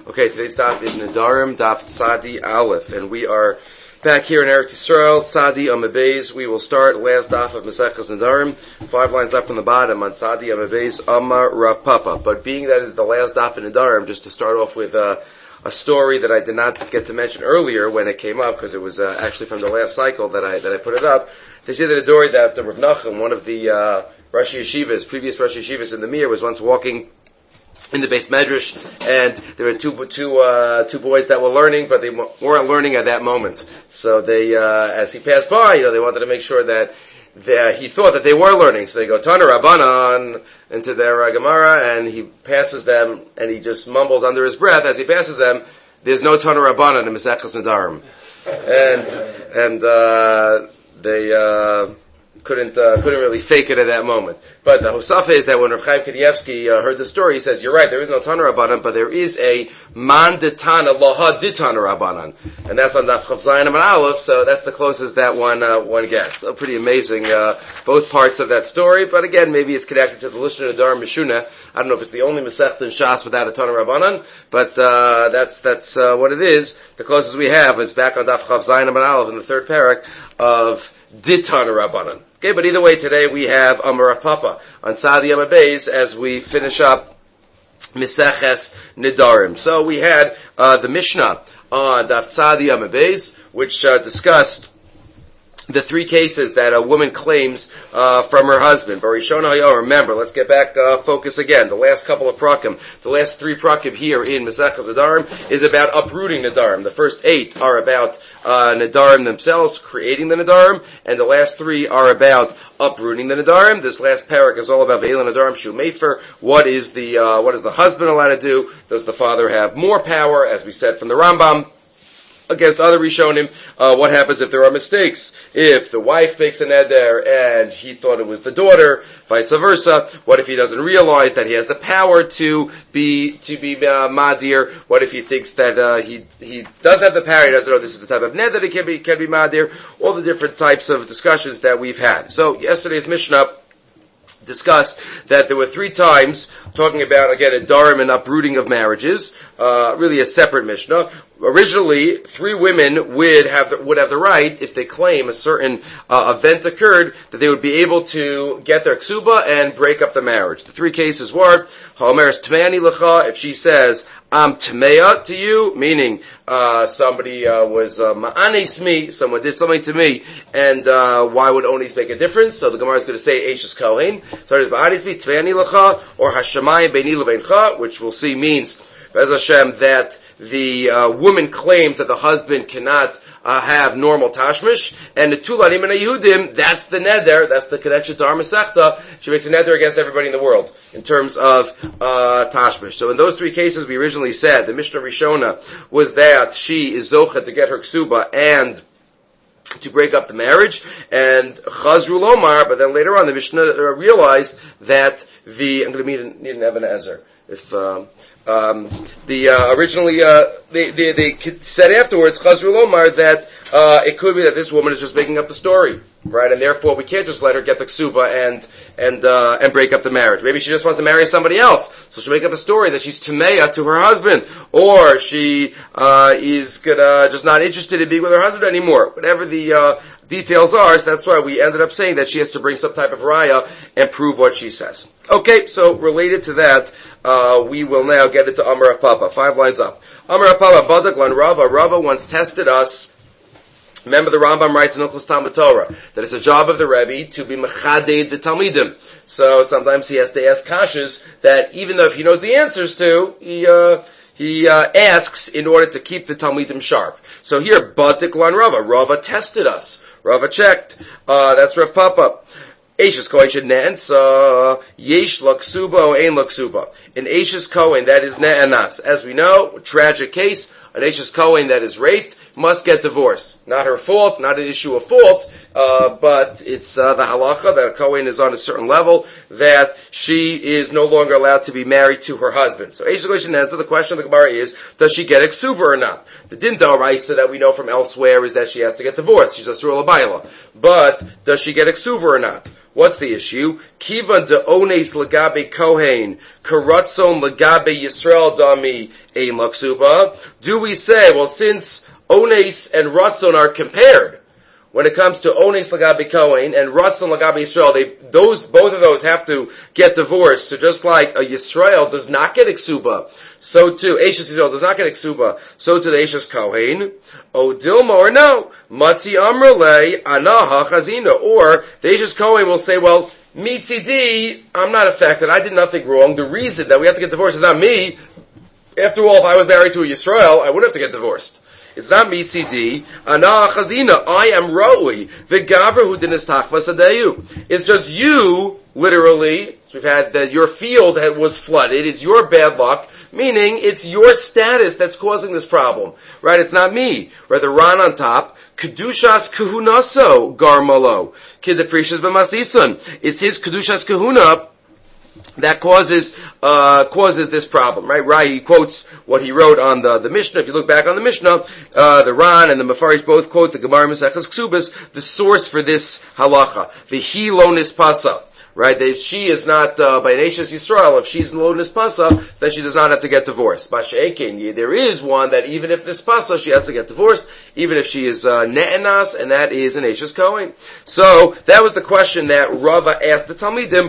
Okay, today's daf is Nedarim, daf Tzadi Aleph, and we are back here in Eretz Yisrael, Tzadi Amabeis. We will start last daf of Maseches Nedarim, 5 lines up from the bottom on Tzadi Amabeis, Amar Rav Papa. But being that is the last daf in Nedarim, just to start off with a story that I did not get to mention earlier when it came up, because it was actually from the last cycle that I put it up. They say that a story that Rav Nachum, one of the previous Rosh Yeshivas in the Mir, was once walking in the Beis Medrash, and there were two boys that were learning, but they weren't learning at that moment. So they, as he passed by, they wanted to make sure that he thought that they were learning. So they go Tana Rabbanan into their Gemara, and he passes them, and he just mumbles under his breath as he passes them, "There's no Tana Rabbanan in Maseches Nedarim," and they couldn't really fake it at that moment. But the Hosafa is that when Rav Chaim Kanievsky heard the story, he says, "You're right, there is no Tana Rabbanan, but there is a Man de Tana Laha de Tana Rabbanan," and that's on Daf Chav Zayin and Aleph. So that's the closest that one gets. So pretty amazing, both parts of that story. But again, maybe it's connected to the Lishna Nedarim Mishuna. I don't know if it's the only Masechta in Shas without a Tana Rabbanan, but that's what it is. The closest we have is back on Daf Chav Zayin and Aleph in the third parak of Ditana Rabbanan. Okay, but either way, today we have Amar Rav Papa on Tzadi Amabeis as we finish up Maseches Nedarim. So we had the Mishnah on Daf Tzadi Amabeis, which discussed the 3 cases that a woman claims from her husband. Remember, let's get back focus again. The last couple of prakim, the last 3 prakim here in Maseches Nedarim is about uprooting Nedarim. The first 8 are about Nedarim themselves, creating the Nedarim, and the last 3 are about uprooting the Nedarim. This last parak is all about Ve'ela Nedarim Shu Mefer. What is the husband allowed to do? Does the father have more power, as we said from the Rambam, against other Rishonim? What happens if there are mistakes? If the wife makes an neder and he thought it was the daughter, vice versa. What if he doesn't realize that he has the power to be madir? What if he thinks that he does have the power? He doesn't know this is the type of neder that he can be madir. All the different types of discussions that we've had. So yesterday's Mishnah discussed that there were 3 times talking about, again, a darim and uprooting of marriages, really a separate Mishnah. Originally, 3 women would have the right, if they claim a certain event occurred, that they would be able to get their ksuba and break up the marriage. The 3 cases were, Ha'omeres Tmeani Lecha, if she says, "I'm Tmeya to you," meaning somebody was ma'anis me, someone did something to me, and why would onis make a difference? So the Gemara is going to say Eishes Kohen. So there's ma'anis me, Tmeani Lecha, or Hashemayim Beini Leveincha, which we'll see means, Be'ez Hashem, that the woman claims that the husband cannot have normal tashmish, and the Tulanim and Yehudim, that's the neder, that's the connection to our Masechta. She makes a neder against everybody in the world in terms of tashmish. So in those 3 cases, we originally said the Mishnah Rishona was that she is zocha to get her ksuba and to break up the marriage, and Chazru Lomar, but then later on the Mishnah realized that I'm going to need an Evan Ezer. If originally they said afterwards, Chazru Lomar, that it could be that this woman is just making up the story, right? And therefore we can't just let her get the ksuba and break up the marriage. Maybe she just wants to marry somebody else, so she'll make up a story that she's tameya to her husband, or she is just not interested in being with her husband anymore. Whatever the details are, so that's why we ended up saying that she has to bring some type of raya and prove what she says. Okay, so related to that, we will now get into Amar Rav Papa, 5 lines up. Amar Rav Papa, Badak Lan Rava. Rava once tested us. Remember, the Rambam writes in Hilchos Talmud Torah that it's a job of the Rebbe to be mechaded the Talmidim. So sometimes he has to ask kashas that even though if he knows the answers to, he asks in order to keep the Talmidim sharp. So here, Badak Lan Rava. Rava tested us. Rava checked. That's Rav Papa. Eishes Kohen should ne'ensa, yesh laksuba o ein laksuba. In Eishes Kohen, that is ne'enas. As we know, tragic case, an Eishes Kohen that is raped must get divorced. Not her fault, not an issue of fault, but it's the halacha that a Kohen is on a certain level, that she is no longer allowed to be married to her husband. So the question of the Gemara is, does she get ksuba or not? The din d'oraisa that we know from elsewhere is that she has to get divorced. She's asur l'bayla. But does she get ksuba or not? What's the issue? Kiva de ones lagabe Kohen, karatzon lagabe Yisrael dami ein laksuba. Do we say, well, since ones and ratzon are compared, when it comes to ones lagabe Kohen and ratzon lagabe Yisrael, both of those have to get divorced. So just like a Yisrael does not get ksuba, so too Eishes Yisrael does not get ksuba, so too the Eishes Kohen. O Dilma, or no, Matzi Amrele Anaha Chazina, or the Eishes Kohen will say, well, Mitzidi, I'm not affected, I did nothing wrong, the reason that we have to get divorced is not me. After all, if I was married to a Yisrael, I wouldn't have to get divorced. It's not Mitzidi, Anaha Chazina, I am Roi, the Gavra who didn't tachva sadeyu. It's just you, literally, so we've had that your field was flooded, it's your bad luck, meaning it's your status that's causing this problem, right? It's not me. Right? The Ran on top, Kedushas Kahunaso Garmalo, Kid the Precious B'Masisun. It's his Kedushas Kahuna that causes this problem, right? Rai quotes what he wrote on the Mishnah. If you look back on the Mishnah, the Ran and the Mefarish both quote the Gemara Maseches Ksubas, the source for this halacha. V'hi lo nispasa. Right, that she is not by an Eishes Yisrael. If she's lo nispasa, then she does not have to get divorced. B'she'ekin, there is one that even if nispasa, she has to get divorced, even if she is ne'enas, and that is an Eishes Kohen. So that was the question that Rava asked the Talmidim: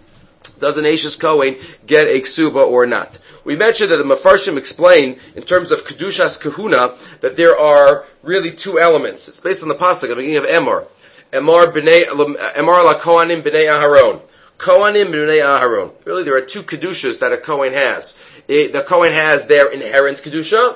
does an Eishes Kohen get a ksuba or not? We mentioned that the Mefarshim explain in terms of Kedushas Kahuna that there are really two elements. It's based on the pasuk at the beginning of Emor. Emar la Kohanim b'nei Aharon. Kohanim b'nei Aharon. Really, there are two kedushas that a Kohen has. The Kohen has their inherent kedusha,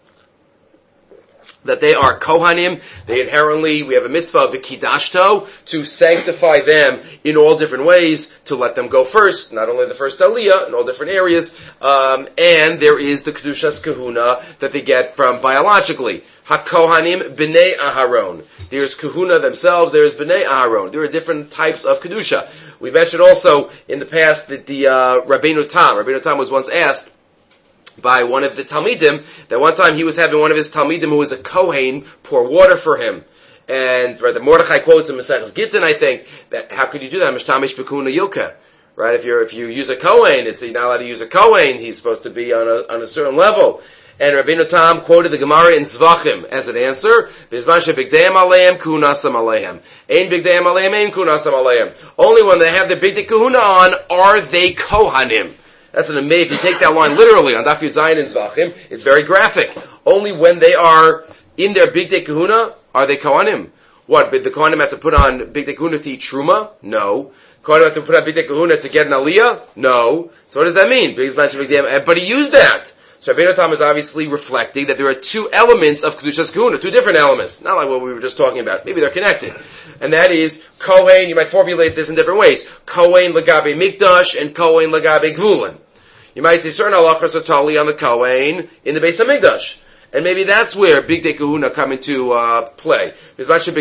that they are Kohanim. They inherently, we have a mitzvah of v'kidashto, to sanctify them in all different ways, to let them go first, not only the first aliyah, in all different areas, and there is the kedushas kahuna that they get from biologically. HaKohanim b'nei Aharon. There's kahuna themselves, there's b'nei Aharon. There are different types of kedusha. We mentioned also in the past that the Rabbeinu Tam was once asked by one of the Talmidim, that one time he was having one of his Talmidim who was a Kohen pour water for him. And right, the Mordechai quotes in Maseches Gittin, I think, that how could you do that? Mishtamish b'kuna yilka. Right? If you use a Kohen, you're not allowed to use a Kohen. He's supposed to be on a certain level. And Rabbeinu Tam quoted the Gemara in Zvachim as an answer. Bizman shebigdeim aleim kunasam aleim. Ein bigdeim aleim, ein kunasam aleim. Only when they have their bigdei kahuna on are they Kohanim. That's an amazing. If you take that line literally on Daf Yud Zayin in Zvachim, it's very graphic. Only when they are in their bigdei kahuna are they Kohanim. What? The Kohanim have to put on bigdei kahuna to eat truma? No. Kohanim have to put on bigdei kahuna to get an aliyah? No. So what does that mean? But he used that. So Rabbeinu Tam is obviously reflecting that there are two elements of Kedushas Kahuna, two different elements, not like what we were just talking about. Maybe they're connected. And that is, Kohen, you might formulate this in different ways. Kohen Lagabe Mikdash and Kohen Lagabe Gvulin. You might say certain halachas are totally on the Kohen in the Beis HaMikdash. And maybe that's where Bigdei Kahuna come into play. They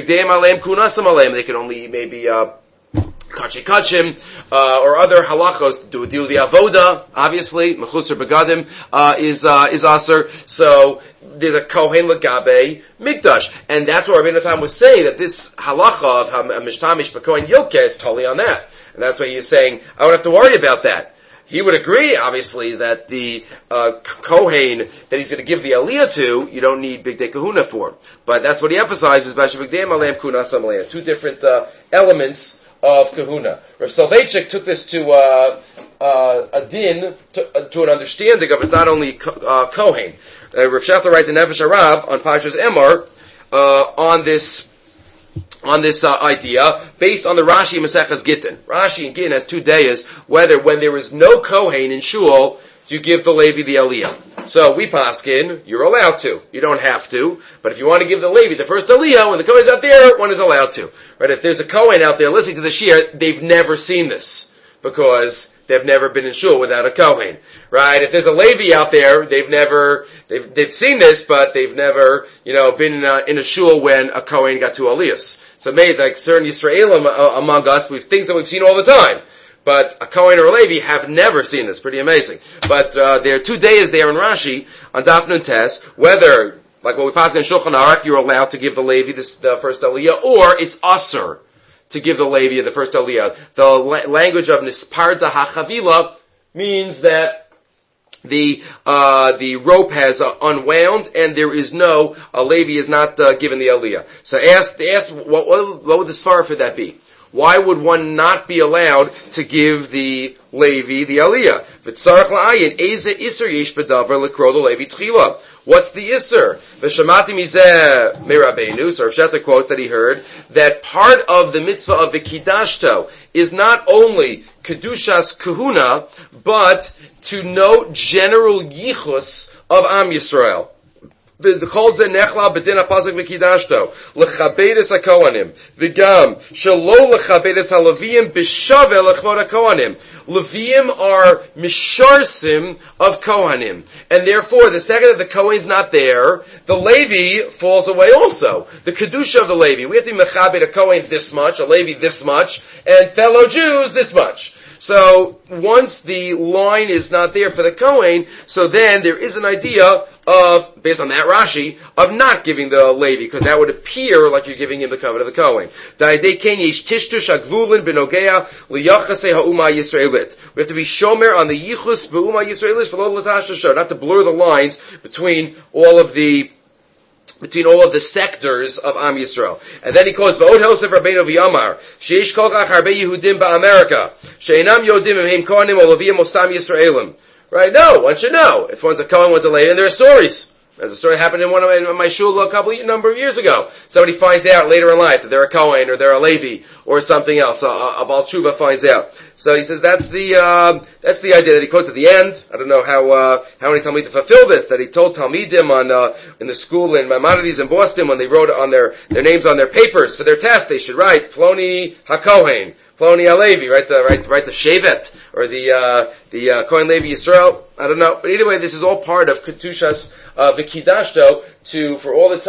can only maybe kachim, or other halachos to do with the avoda, obviously, mechusar begadim, is aser. So, there's a kohen legabe mikdash. And that's what Rabbeinu Tam was saying, that this halacha of mishtamish b'kohen yilkeh is totally on that. And that's why he's saying, I don't have to worry about that. He would agree, obviously, that the kohen that he's going to give the aliyah to, you don't need bigdei kahuna for. But that's what he emphasizes, two different elements of kahuna. Rav Soloveitchik took this to a din, to an understanding of it's not only kohen. Rav Shachar writes in Nefesh Harav on Parshas Emor on this idea based on the Rashi Maseches Gittin. Rashi in Gittin has two dayas whether when there is no kohen in shul do you give the Levi the aliyah. So we paskin, you're allowed to. You don't have to. But if you want to give the Levi the first aliyah, when the Kohen's out there, one is allowed to. Right? If there's a Kohen out there listening to the Shir, they've never seen this. Because they've never been in shul without a Kohen. Right? If there's a Levi out there, they've seen this, but they've never, been in a shul when a Kohen got two aliyahs. So maybe like certain Yisraelim among us, we've things that we've seen all the time. But a Kohen or a Levi have never seen this. Pretty amazing. But there are 2 days there in Rashi on Daf Nun Tes, whether, like what we pass in Shulchan Aruch, you're allowed to give the Levi the first Aliyah, or it's Asur to give the Levi the first Aliyah. The language of Nisparta HaChavila means that the rope has unwound and there is no, a Levi is not given the Aliyah. So ask what would the svara for that be? Why would one not be allowed to give the Levi the Aliyah? V'tzarech la'ayin, eze iser yesh b'davar l'kro the Levi tchila. What's the iser? V'shamati mizeh me'Rabbeinu, so Rav Shetter quotes that he heard, that part of the mitzvah of v'kidashto is not only kedushas kahuna, but to know general yichus of Am Yisrael. The kol ze nechla b'din ha'pasuk v'kidashto l'chabedes ha'kohanim v'gam shelo l'chabedes ha'leviyim b'shaveh l'chvod ha'kohanim. Leviyim are misharsim of kohanim, and therefore the second that the kohen's not there, the Levi falls away also. The kedusha of the Levi, we have to be mechabed a kohen this much, a Levi this much, and fellow Jews this much. So once the line is not there for the Kohen, so then there is an idea of, based on that Rashi, of not giving the Levi, because that would appear like you're giving him the covenant of the Kohen. We have to be shomer on the yichus b'uma Yisraelis v'lo l'tashasho, not to blur the lines between all of the sectors of Am Yisrael. And then he quotes, V'od Hosef Rabbeinu v'yamar, she'ish kol kach harbe Yehudim ba'Amerika, she'enam yodim im kohanim o leviyim o stam Yisraelim. Right? No, one should know. If one's a Kohen, one's a Levi, and there are stories. As a story happened in my shul a number of years ago. Somebody finds out later in life that they're a Kohen or they're a Levi or something else. A Baal Tshuva finds out. So he says that's the idea that he quotes at the end. I don't know how many Talmidim fulfill this, that he told Talmidim in the school in Maimonides in Boston when they wrote on their names on their papers for their test, they should write Ploni HaKohen, Ploni HaLevi, write the Shevet, or the Kohen Levi Yisrael. I don't know. But either way, this is all part of Ketushas V'Kidashto for all of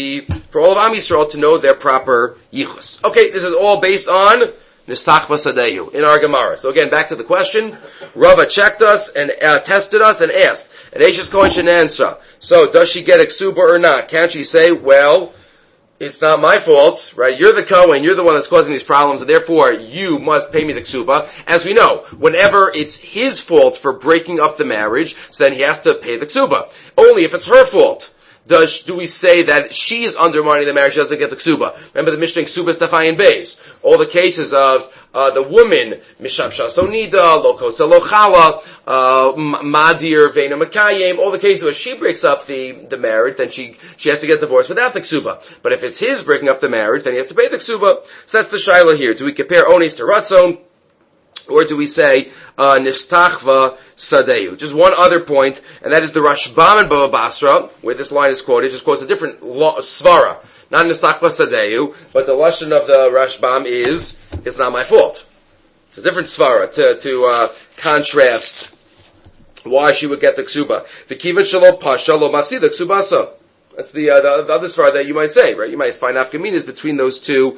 Am Yisrael to know their proper yichus. Okay, this is all based on Nistachva Sadehu in our Gemara. So again, back to the question. Rava checked us and tested us and asked, and Eishes Kohen Shenansha. So does she get a ksuba or not? Can't she say, well, it's not my fault, right? You're the Kohen, you're the one that's causing these problems, and therefore you must pay me the ksuba. As we know, whenever it's his fault for breaking up the marriage, so then he has to pay the ksuba. Only if it's her fault do we say that she is undermining the marriage, she doesn't get the ksuba. Remember the Mishnah in Ksuba Stafai Beis. All the cases of the woman, Misham Shasonida, Lokotza Lochala, Madir, Vena Makayim, all the cases where she breaks up the marriage, then she has to get divorced without the ksuba. But if it's his breaking up the marriage, then he has to pay the ksuba. So that's the shaila here. Do we compare Onis to Ratzon? Or do we say Nistachva Sadehu? Just one other point, and that is the Rashbam in Bava Basra, where this line is quoted, just quotes a different svara. Not Nistachva Sadehu, but the lashon of the Rashbam is, it's not my fault. It's a different svara to contrast why she would get the ksuba. The kivan shalom pasha lo mafsida ksubasa. That's the other svara that you might say, right? You might find afkaminas between those two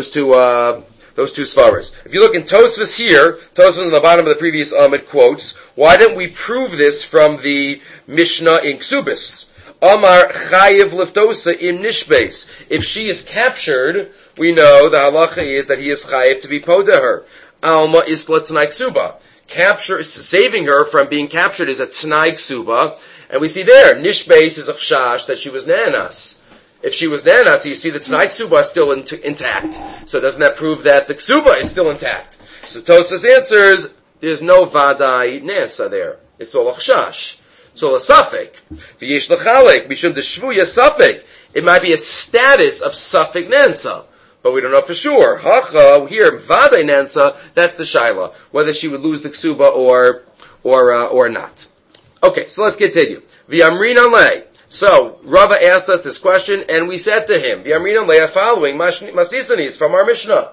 svaras. If you look in Tosfos here, Tosfos on the bottom of the previous it quotes, why don't we prove this from the Mishnah in Ksubis? Amar chayiv liftosa im nishbeis. If she is captured, we know the halacha is that he is chayiv to be poda her. Alma isla t'nai ksuba. Saving her from being captured is a t'nai ksuba, and we see there, nishbeis is a chash that she was nanas. If she was nanas, you see the t'nai ksuba is still intact. So doesn't that prove that the ksuba is still intact? So Tosfos answers, there's no vadai nasa there. It's all a chash. It's all a suffix. V'yesh l'chalek, mishum d'shvuya suffix. It might be a status of suffix nansa, but we don't know for sure. Hacha, here, vadai nansa, that's the shaila, whether she would lose the ksuba or not. Okay, so let's continue. V'yamrin alei. So, Rava asked us this question, and we said to him, V'yamrin alei, following Masnisanis from our Mishnah.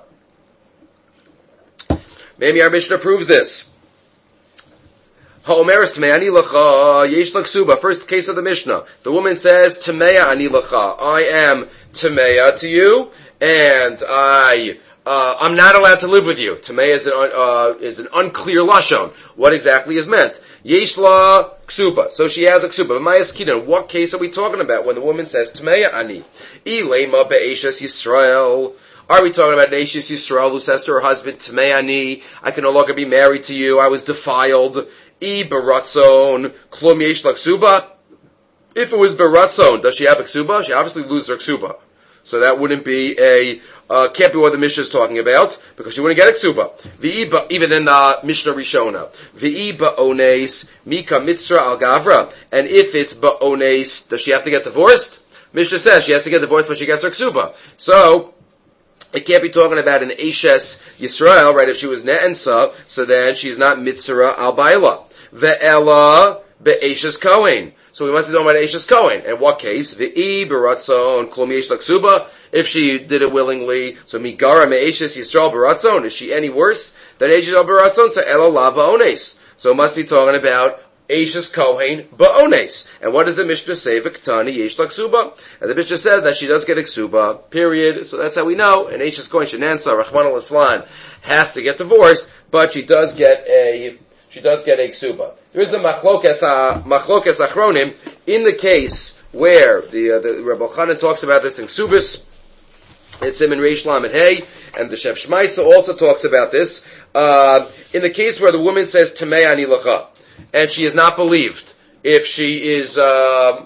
Maybe our Mishnah proves this. Ha'omeres Tamei ani lacha, yesh l'ksuba. First case of the Mishnah. The woman says, Tamei ani lacha. I am Tamei to you, and I'm not allowed to live with you. Tamei is an unclear lashon. What exactly is meant? Yeshla ksuba. So she has a ksuba. Mayas kidan. What case are we talking about when the woman says Tamei ani? Ilema be'eshes Yisrael. Are we talking about an Eshes Yisrael who says to her husband, Tamei ani, I can no longer be married to you, I was defiled. I beratzon, klum yeshla ksuba. If it was beratzon, does she have a ksuba? She obviously loses her ksuba. So that wouldn't be can't be what the Mishnah is talking about, because she wouldn't get a ksuba. Even in the Mishnah Rishona. V'i ba'ones, mika mitzra al gavra. And if it's ba'ones, does she have to get divorced? Mishnah says she has to get divorced, but she gets her ksuba. So, it can't be talking about an Eshes Yisrael, right? If she was Ne'ensa, so then she's not Mitzra al Baila. Ve'ela be'eshes Kohen. So we must be talking about Eshes Kohen. In what case? Ve'i beratzon klum yesh laksuba. If she did it willingly, so migara me'eshes Yisrael beratzon. Is she any worse than Eshes al beratzon? So ela lava ones. So it must be talking about Eshes Kohen ba'ones. And what does the Mishnah say? V'ktani yesh laksuba. And the Mishnah says that she does get a ksuba, period. So that's how we know. And Eshes Kohen Shenansa, Rahman al-Islan, has to get divorced, but she does get a ksuba. There is a machlokes achronim in the case where the Rebbe Chanan talks about this in Ksubis. It's him in Reish Lamed Hey, and the Shef Shmaisa also talks about this. In the case where the woman says Tamei ani lacha, and she is not believed if she is to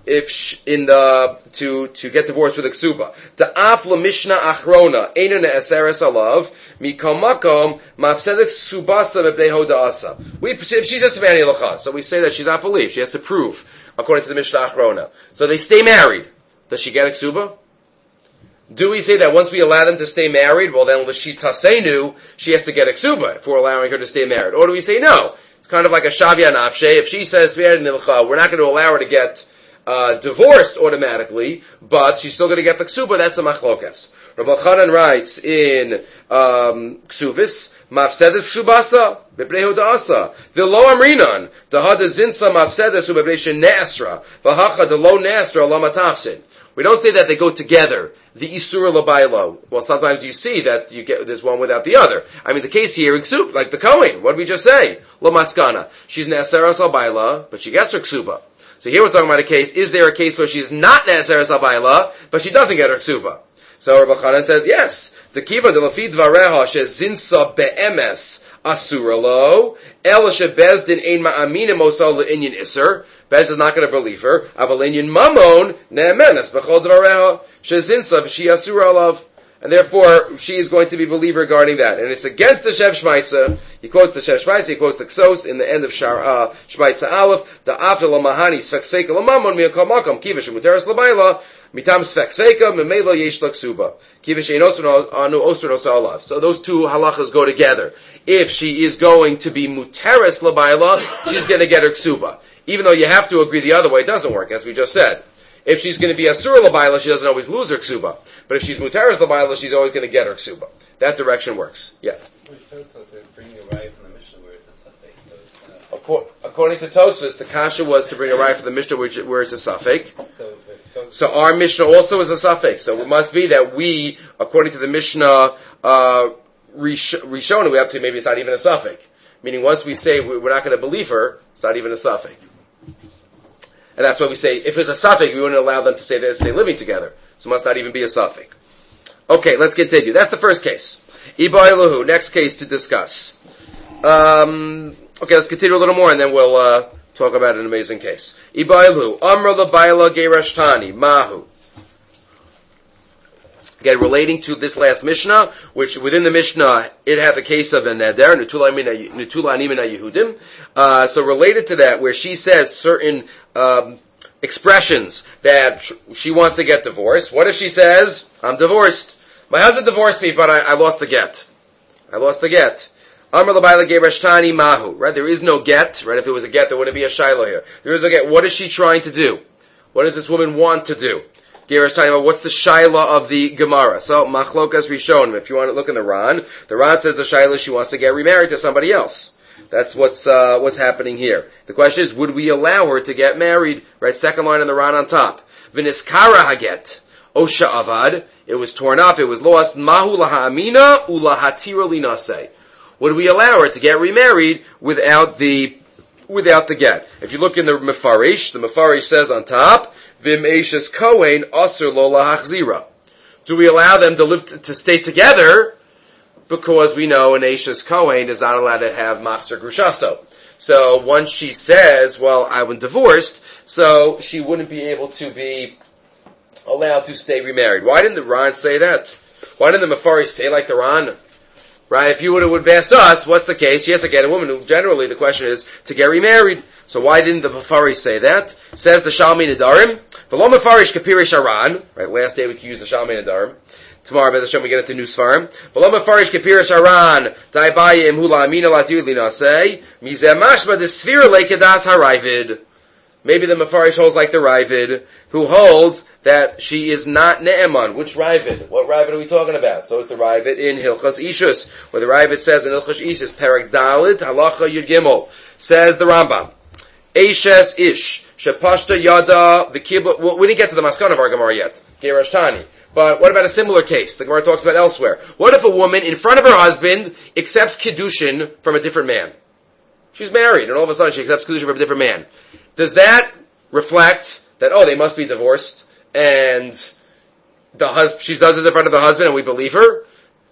get divorced with a ksuba. Ta'af Mishnah achrona eina ne'aseres alav mikol makom mafsedes ksubasa mebnei hoda'asa. If she says Tamei ani lacha, so we say that she's not believed. She has to prove according to the Mishnah achrona. So they stay married. Does she get a ksuba? Do we say that once we allow them to stay married, well then l'shita seinu, she has to get a ksuba if we're allowing her to stay married? Or do we say no? It's kind of like a shavya nafshe. If she says we're not going to allow her to get divorced automatically, but she's still going to get the ksuba. That's a machlokas. Rabbi Chanan writes in Ksuvis, mafsedes ksubasa b'bnei hoda'asa v'lo amrinan dahada zinsa mafsedes u'b'bnei shene'asra v'hacha delo ne'asra lo matafsin. We don't say that they go together. The Isura Labailo. Well, sometimes you see that you get there's one without the other. I mean, the case here in Ksub, like the Kohen. What did we just say? Lo Maskana. She's Ne'aseres Labaila, but she gets her Ksuba. So here we're talking about a case. Is there a case where she's not Ne'aseres Labaila, but she doesn't get her Ksuba? So Rabbi Chanan says yes. The Kiva de Lafid Vareha shezinsa be'emes asura lo el shebezdin ein ma'amina mosal le'inyan iser. Bez is not going to believe her. Avalinyan mamon ne'emenes b'chol dvareha shezinsa v'shi asura alav. And therefore, she is going to be believed regarding that. And it's against the Shev Shmaitza. He quotes the Shev Shmaitza, he quotes the Ksos in the end of Shmaitza Aleph, the Afil Mahani Sfek Sveika Lamamon Miyakal Makam Kivish Muteris Labaila Mitam Sfek Sveika Memelo Yesh Laksuba Kivish Ein Anu Osur Osalav. So those two halachas go together. If she is going to be Muteris Labaila, she's going to get her Ksuba. Even though you have to agree the other way, it doesn't work, as we just said. If she's going to be Asura Labaila, she doesn't always lose her Ksuba. But if she's Muteris Labaila, she's always going to get her Ksuba. That direction works. Yeah. Tosfos is bringing a raya from the Mishnah where it's a suffix. So according to Tosfos, the kasha was to bring a raya from the Mishnah where it's a suffix. So our Mishnah also is a suffix. So it must be that we, according to the Mishnah Rishona, we have to maybe it's not even a suffix. Meaning once we say we're not going to believe her, it's not even a suffix. And that's why we say, if it's a suffix, we wouldn't allow them to say that they're living together. So it must not even be a suffix. Okay, let's continue. That's the first case. Iba Elahu, next case to discuss. Okay, let's continue a little more and then we'll talk about an amazing case. Iba Elahu, Amra Labaila Gerashtani, Mahu. Again, relating to this last Mishnah, which within the Mishnah, it had the case of a Neder, Nutula Animina Yehudim. So related to that, where she says certain expressions that she wants to get divorced. What if she says, I'm divorced. My husband divorced me, but I lost the get. I lost the get. Amar Labaila Gerashtani Mahu. Right? There is no get. Right? If it was a get, there wouldn't be a Shiloh here. There is no get. What is she trying to do? What does this woman want to do? What's the shaila of the Gemara? So, Machlokas Rishonim. If you want to look in the Ran says the shaila she wants to get remarried to somebody else. That's what's happening here. The question is, would we allow her to get married? Right, second line in the Ran on top. Viniskara haget. Osha avad, it was torn up, it was lost. Mahu laha'amina ulahatira linase. Would we allow her to get remarried without the get? If you look in the Mefarish says on top, Vim Eishes Kohen Asur Lo Lahachzira. Do we allow them to stay together? Because we know an Eishes Kohen is not allowed to have Machzer Grushaso. So once she says, well, I'm divorced, so she wouldn't be able to be allowed to stay remarried. Why didn't the Ran say that? Why didn't the Mefarish say like the Ran? Right? If you would have asked us, what's the case? Yes, again, a woman who generally the question is to get remarried. So why didn't the Mefarish say that? Says the Shalmei Nedarim. V'lo Mefarish Kapirish Aran. Right, last day we can use the Shalmei Nedarim. Tomorrow, B'ez Hashem, we get into new Svarim. V'lo Mefarish Kapirish Aran. Daibayim hula amina latir linasei. Mizeh mashma desfira lekedas harayvid. Maybe the Mefarish holds like the Ravid, who holds that she is not Ne'eman. Which Ravid? What Ravid are we talking about? So it's the Ravid in Hilchas Ishus, where the Ravid says in Hilchas Ishus, Perek Dalit, Halacha Yud Gimel, says the Rambam, Eishes Ish, Shepashta Yada, V'Kibla, well, we didn't get to the Maskana of our Gemara yet, Gerash Tani. But what about a similar case? The Gemara talks about elsewhere. What if a woman, in front of her husband, accepts Kiddushin from a different man? She's married, and all of a sudden she accepts Kiddushin from a different man. Does that reflect that, they must be divorced, and she does this in front of the husband, and we believe her?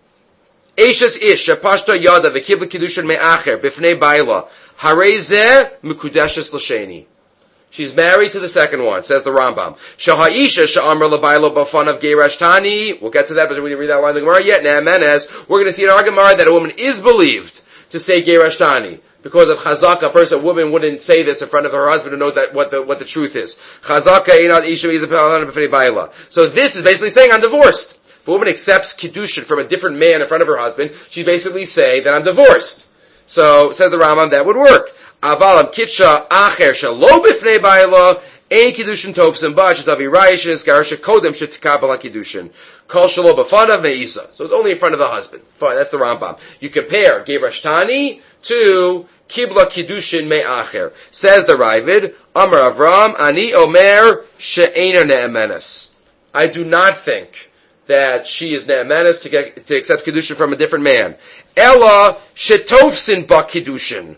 Eishes ish, shapashta yada, v'kibla kiddushin me'acher, b'fnei baila, harezeh mukudeshes l'sheni. She's married to the second one, says the Rambam. Shaha'isha sha'amr l'bailo b'fan of Gerash Tani. We'll get to that, but we didn't read that line in the Gemara yet. Ne'emenez, we're going to see in our Gemara that a woman is believed to say Gerash Tani. Because of chazaka, a woman wouldn't say this in front of her husband who knows that what the truth is. Chazaka einad isha izapelana b'fnei baila. So this is basically saying I'm divorced. If a woman accepts kiddushin from a different man in front of her husband, she's basically saying that I'm divorced. So says the Rambam, that would work. Avalam kitcha acher shalo b'fnei baila ein kiddushin tofsim ba shetavi rayish nizkar shekodem shetikabel kiddushin kol shalo b'fanav meisa. So it's only in front of the husband. Fine, that's the Rambam. You compare Gerash Tani to Kibla Kiddushin Me'acher. Says the Ravid, Amar Avram, Ani Omer She'ena Ne'emenes. I do not think that she is Ne'emenes to accept Kiddushin from a different man. Ella Shetofsin Ba Kiddushin.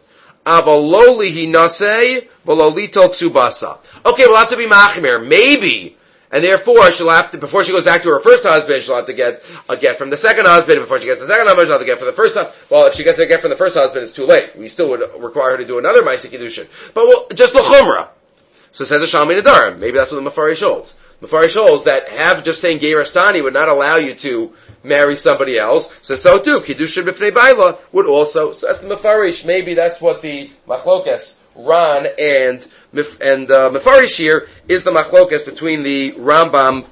Avaloli Hinasei, Vololito Ksubasa. Okay, we'll have to be Machmir. Maybe. And therefore, she'll have to, before she goes back to her first husband, she'll have to get a get from the second husband. Before she gets the second husband, she'll have to get from the first husband. Well, if she gets a get from the first husband, it's too late. We still would require her to do another Ma'aseh Kiddushin. But just l'chumra. So says the Shalmei Nedarim. Maybe that's what the Mefarish holds. Mefarish holds that just saying Gerash Tani would not allow you to marry somebody else. So too, Kiddushin b'fnei baila would also, so that's the Mefarish. Maybe that's what the Machlokas, Ran and Mefarish here is the machlokas between the Rambam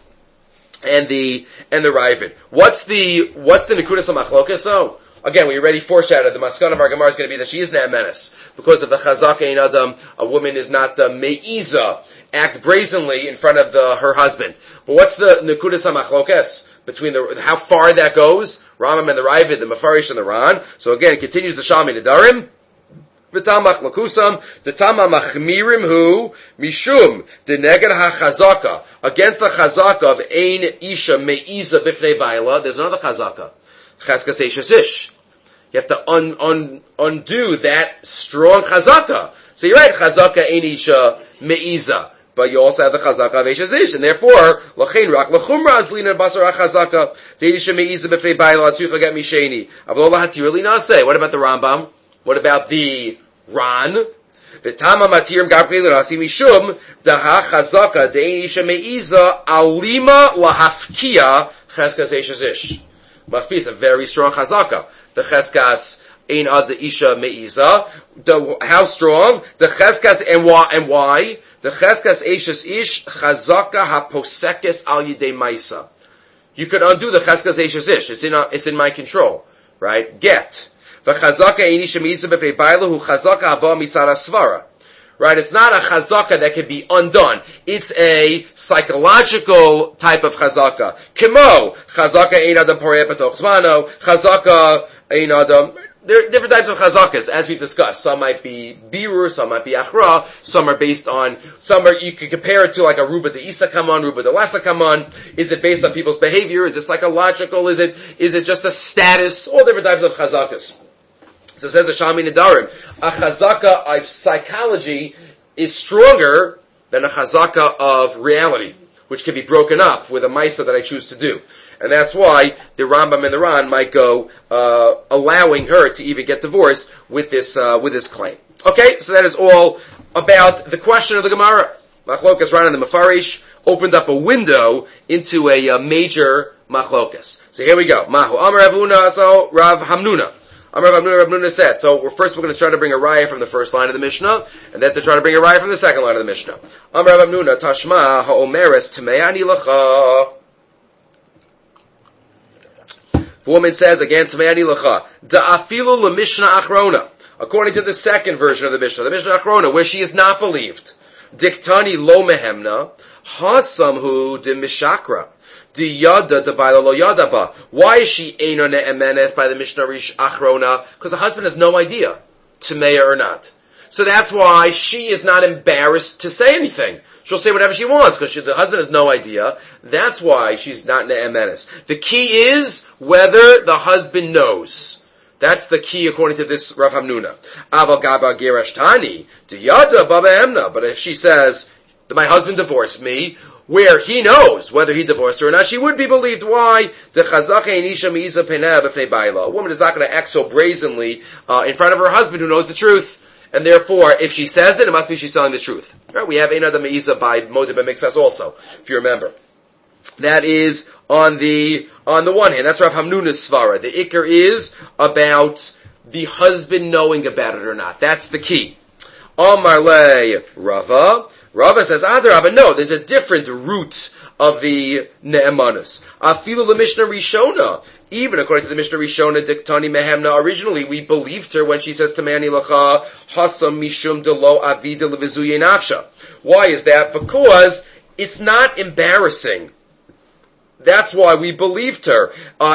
and the Ravid. What's the Nekudas of machlokas though? Again, we already foreshadowed the Maskana of our Gemara is going to be that she is Ne'emenes. Because of the Chazaka Ein Adam, a woman is not Me'iza, act brazenly in front of her husband. But what's the Nekudas of machlokas? Between how far that goes? Rambam and the Ravid, the Mefarish and the Ran. So again, it continues the Shalmei Nedarim. V'tamach lakusam, the tama machmirim hu, mishum, the neged ha-chazaka, against the chazaka of ein isha me'iza bifnei baila, there's another chazaka, chazkas eishes ish. You have to undo that strong chazaka. So you're right, chazaka ein isha me'iza, but you also have the chazaka of eishes ish, and therefore, lachein rak lachumra azlina basar ha-chazaka, the isha me'iza bifnei baila, atzufa get misheni. Avol lahati really not say. What about the Rambam? What about the Ran? V'tama matirim gabriel rasi mishum daha chazaka de'ein isha me'iza alima lahafkia cheskas eishes ish. Must be, it's a very strong chazaka. The cheskas ein ad isha me'iza. How strong? The cheskas, and why? The cheskas eishes ish chazaka haposekes al yidei maisa. You could undo the cheskas eishes ish. It's in my control. Right? Get. Right, it's not a chazaka that can be undone. It's a psychological type of chazaka. Kimo, chazaka ein adam poreh b'toch zmano, chazaka ein adam, there are different types of chazakas, as we've discussed. Some might be birur, some might be achra, some are you could compare it to like a ruba de isa kaman, ruba de lasa kaman. Is it based on people's behavior? Is it psychological? Is it just a status? All different types of chazakas. So says the Shami Nedarim, a chazaka of psychology is stronger than a chazaka of reality, which can be broken up with a maisa that I choose to do. And that's why the Rambam and the Ran might go allowing her to even get divorced with this claim. Okay, so that is all about the question of the Gemara. Machlokas Ran and the Mefarish opened up a window into a major machlokas. So here we go. Mahu Amar Rav Huna, so Rav Hamnuna. Amar Rav Hamnuna says, so we're going to try to bring a raya from the first line of the Mishnah, and then to try to bring a raya from the second line of the Mishnah. Amar Rav Hamnuna, Tashma ha'omeres Tmeani lacha. The woman says again, Tmeani lacha. Da'afilu l'Mishnah Achrona. According to the second version of the Mishnah Achrona, where she is not believed. Diktani lo mehemna, hasamhu de mishakra. Why is she Eino Ne'emenes by the Mishnah Achrona? Because the husband has no idea, Tameya or not. So that's why she is not embarrassed to say anything. She'll say whatever she wants, because the husband has no idea. That's why she's not Ne'emenes. The key is whether the husband knows. That's the key according to this Rav Hamnuna. Aval Gaba Gerashtani, Diyada Baba Emna. But if she says, my husband divorced me, where he knows whether he divorced her or not, she would be believed. Why? A woman is not going to act so brazenly in front of her husband who knows the truth. And therefore, if she says it, it must be she's telling the truth. Right? We have Einad Me'iza by Modeh B'Mikzas also, if you remember. That is on the one hand. That's Rav Hamnuna's svara. The ikar is about the husband knowing about it or not. That's the key. Amar le Rava. Rava says, Adarabba, no, there's a different root of the Ne'emanus. Afilu the Mishnah Rishona. Even according to the Mishnah Rishona, Diktani Mehemna, originally we believed her when she says to Mani Lacha, Hasam Mishum Delo Avida Levizuye Nafsha. Why is that? Because it's not embarrassing. That's why we believed her.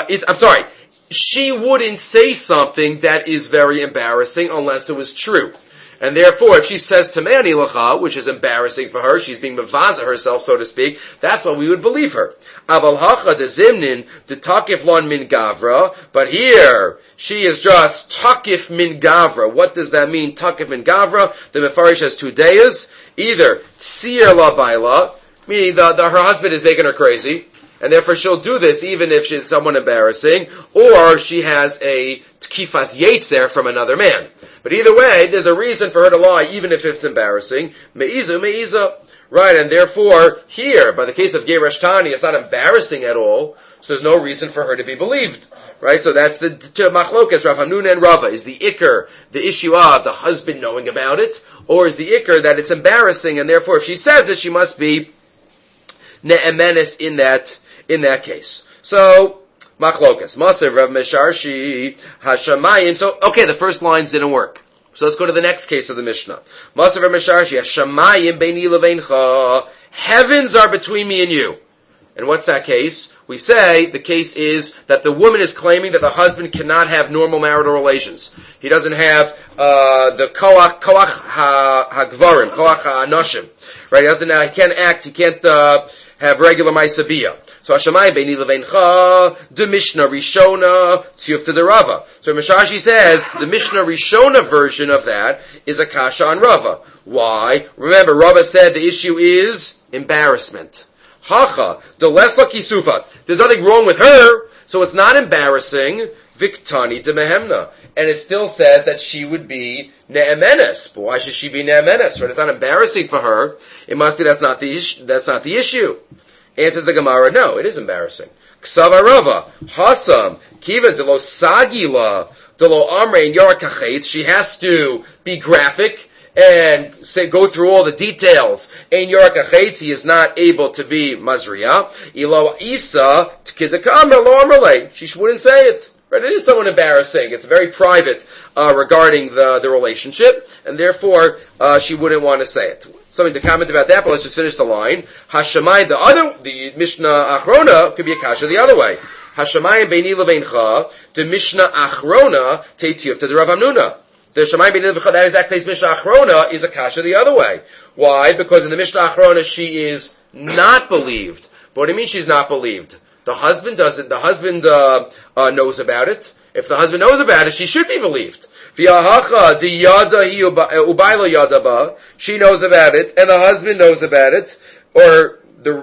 She wouldn't say something that is very embarrassing unless it was true. And therefore, if she says Tamani Lacha, which is embarrassing for her, she's being mevaza herself, so to speak, that's why we would believe her. Aval Hacha de Zimnin, de Takif Lon Min Gavra, but here, she is just Takif Min Gavra. What does that mean, Takif Min Gavra? The Mefarish has two dayas, either Tzir La Baila, meaning her husband is making her crazy, and therefore she'll do this even if she's someone embarrassing, or she has a Tkifas Yetzer from another man. But either way, there's a reason for her to lie, even if it's embarrassing. Me'iza. Right, and therefore, here, by the case of Geresh Tani, it's not embarrassing at all, so there's no reason for her to be believed. Right, so that's the machlokas, Rav Hamnuna and Rava. Is the ikr the issue of the husband knowing about it, or is the ikr that it's embarrassing, and therefore if she says it, she must be ne'emenes in that case. So, machlokas. Maser Rav Mesharshi Hashamayim. So, okay, the first lines didn't work. So let's go to the next case of the Mishnah. Maser Rav Mesharshi Hashamayim Beini Leveincha. Heavens are between me and you. And what's that case? We say the case is that the woman is claiming that the husband cannot have normal marital relations. He doesn't have the koach hagvarim, koach ha'anoshim. Right? He can't act. He can't have regular ma'aseh. So Hashamai Beini Leveincha, the Mishnah Rishona, Tziyuf to the Rava. So Meshashi says the Mishnah Rishona version of that is a kasha on Rava. Why? Remember, Rava said the issue is embarrassment. Hacha, the lesla kisufa. There's nothing wrong with her, so it's not embarrassing. Viktani de mehemna. And it still says that she would be ne'emenes. But why should she be ne'emenes? Right? It's not embarrassing for her. It must be that's not the issue. Answers the Gemara, no, it is embarrassing. Ksava Rava, Hasam, Kiva delo sagila, delo amre and yarakachet. She has to be graphic and go through all the details. Ein yarakachet, he is not able to be mazriya. Ilo isa, tkidakam lo amrele. She wouldn't say it. Right? It is somewhat embarrassing. It's very private regarding the relationship, and therefore she wouldn't want to say it. Something to comment about that, but let's just finish the line. Hashamai, the Mishnah Achrona could be a kasha the other way. Hashamayim beini leveincha, the Mishnah Achrona, teitiyuf to the Rav Hamnuna. The Shamayim beini leveincha, that is actually Mishnah Achrona, is a kasha the other way. Why? Because in the Mishnah Achrona, she is not believed. But what do you mean she's not believed? The husband doesn't, the husband knows about it. If the husband knows about it, she should be believed. She knows about it, and the husband knows about it, or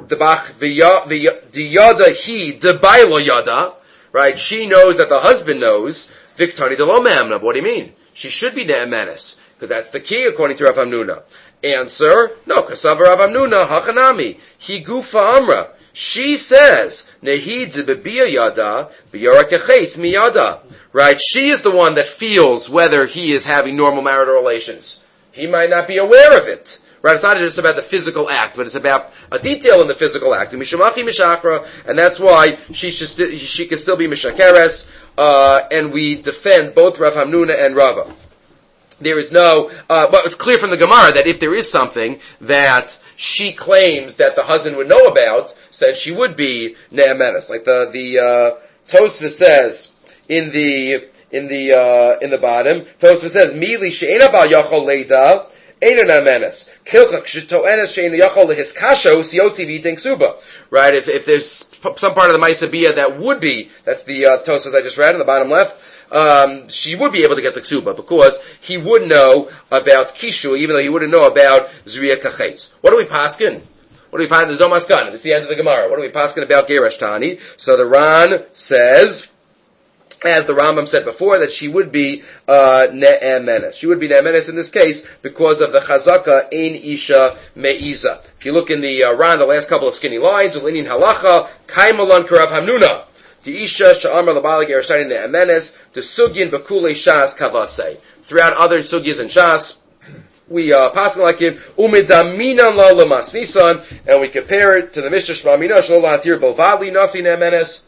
the yada he the baila yada, right? She knows that the husband knows. Viktani de lo me'amna. What do you mean? She should be ne'emanis, because that's the key according to Rav Hamnuna. Answer: no. Kasav Rav Hamnuna hachanami he gufa amra. She says nehid bebiya yada biyara kechetz miyada. Right? She is the one that feels whether he is having normal marital relations. He might not be aware of it. Right? It's not just about the physical act, but it's about a detail in the physical act. And that's why she can still be mishakeres, and we defend both Rav Hamnuna and Rava. There is no, but it's clear from the Gemara that if there is something that she claims that the husband would know about, then she would be ne'emenes. Like the Tosfos says in the bottom, Tosfos says, Mili she'ena bal yachol leida, eina ne'emenes. Kilchak sheto'enes she'ena yachol lehis kasho, siyotzi v'yiting suba. Right? If there's some part of the Maisa Bia that would be, that's the Tosfos I just read in the bottom left, she would be able to get the ksuba because he would know about kishu, even though he wouldn't know about zriya kachetz. What do we paskin? What do we paskin? There's no maskan. This is the end of the Gemara. What do we paskin about Geresh Tani? So the Ran says, as the Rambam said before, that she would be ne'emenes. She would be ne'emenes in this case because of the chazaka ein isha me'iza. If you look in the Ran, the last couple of skinny lines, ulinin halacha kaimalan karav hamnuna. The Isha Sha'amar Labala Gerashani Ne'emenes, the Sugyin Bakule Shas Kavase. Throughout other Sugyas and Shas, we pass like him, Umidaminan La Lamas Nisan, and we compare it to the Mishnah Shmamina Shalola Hatir Bovadli Nasi Ne'emenes.